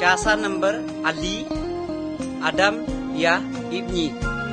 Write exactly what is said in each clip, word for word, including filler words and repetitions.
casa number Ali, Adam ya ibni.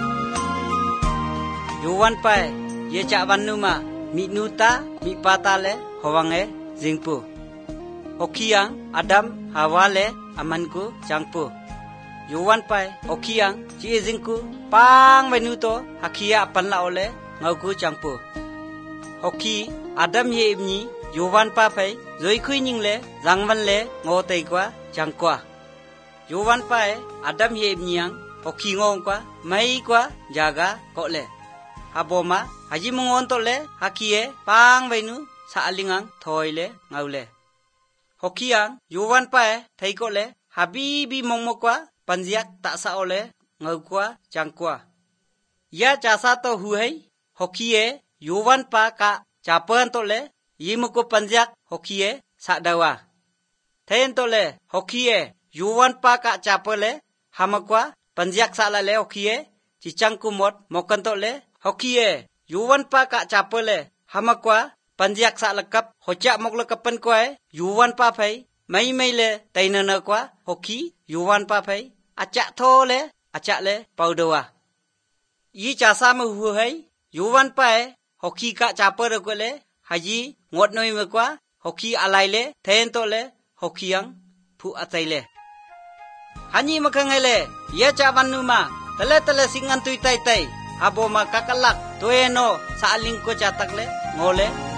Yuwan pai ye cak wanuma minuta mi patale howange jingpu. Okiang Adam hawale amanku jangpu. Yuwan pai okiang ci jingku pang menuto hakia panla ole ngauku jangpu. Oki Adam ye ibni Yuwan pa pai zoi kui ningle zangwan le ngotei kwa jangkwa. Yuwan pai Adam ye ibniang oki ngong kwa mai kwa jaga kole. Haboma haji mungon tole hakie pang bainu sa alingang thoile ngaule. Hokiang Yuwan pai thai kole habibi mongmokwa panjiak tak sa ole ngaukwa jangkwa. Ya jasa to huhai hokie Yuwan pa ka capan tole yimuko panjiak hokie sa dawa. Thayen tole hokie Yuwan pa ka capale hamakwa panjiak sa lale hokie cicang kumot mokan tole hokie Yuwan pa ka capale hamakwa panjiak sa lekap hocak mok lekapan koe Yuwan pa phai mai mai le tainana kwa hoki Yuwan pa phai acak thole acak le paudawa. Yi jasa mu huhai Yuwan pa hoki ka capale kole haji ngot noi mekwa hoki alai le thayen tole hokiang phu atai le. Hanyi makangele ye cawanuma tele tele singan tui tai tai haboma kakalak toeno sa aling ko catak le ngole